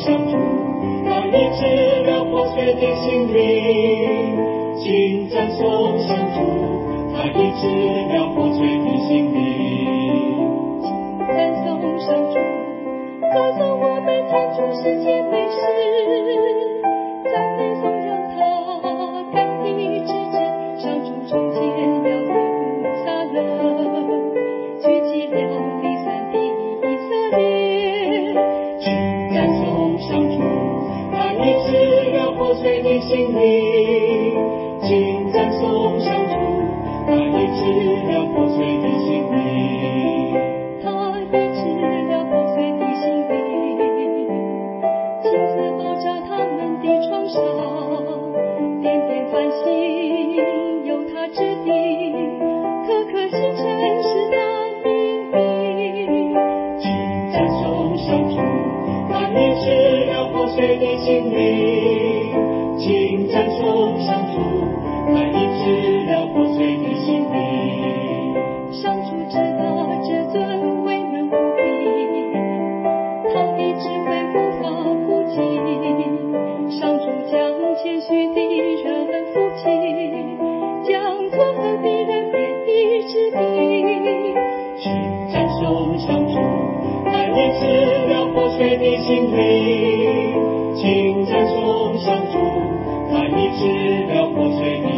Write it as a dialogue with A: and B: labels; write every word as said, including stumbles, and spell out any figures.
A: 上主，他医治了破碎的心灵，请赞颂上主，他医治了破碎的心灵，
B: 请赞颂上主，歌颂我们天主世界美事，赞美颂扬他刚毅之志，上主重建了耶路撒冷，举起了第三地以色列，
A: 请赞颂上主，他医治了破碎的心灵，请赞颂上主，他医治了破碎的心灵，
B: 他医治了破碎的心灵，亲自包扎他们的创伤，天天反省由他治理，刻刻星辰是他命令，
A: 请赞颂上主，他医治了破碎的心灵，请赞颂上主，他医治了破碎的心灵，
B: 上主知道至尊为人无比，他的智慧无法估计，上主将谦虚的人扶起，将作恶的人贬低之地，
A: 请赞颂上主，他医治了破碎的心灵，请赞颂上主，他医治了破碎的